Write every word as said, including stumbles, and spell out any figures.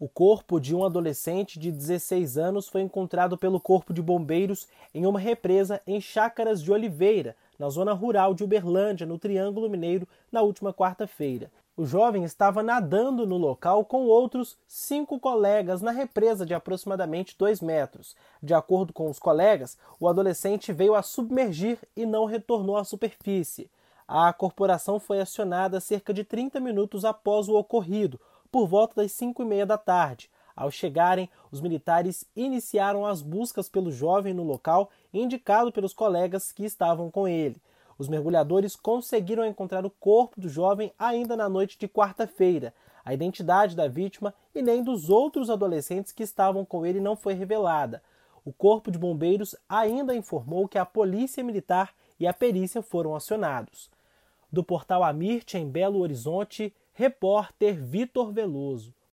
O corpo de um adolescente de dezesseis anos foi encontrado pelo Corpo de Bombeiros em uma represa em Chácaras de Oliveira, na zona rural de Uberlândia, no Triângulo Mineiro, na última quarta-feira. O jovem estava nadando no local com outros cinco colegas na represa de aproximadamente dois metros. De acordo com os colegas, o adolescente veio a submergir e não retornou à superfície. A corporação foi acionada cerca de trinta minutos após o ocorrido, por volta das cinco e meia da tarde. Ao chegarem, os militares iniciaram as buscas pelo jovem no local, indicado pelos colegas que estavam com ele. Os mergulhadores conseguiram encontrar o corpo do jovem ainda na noite de quarta-feira. A identidade da vítima e nem dos outros adolescentes que estavam com ele não foi revelada. O Corpo de Bombeiros ainda informou que a Polícia Militar e a perícia foram acionados. Do portal Amirte, em Belo Horizonte, repórter Vitor Veloso.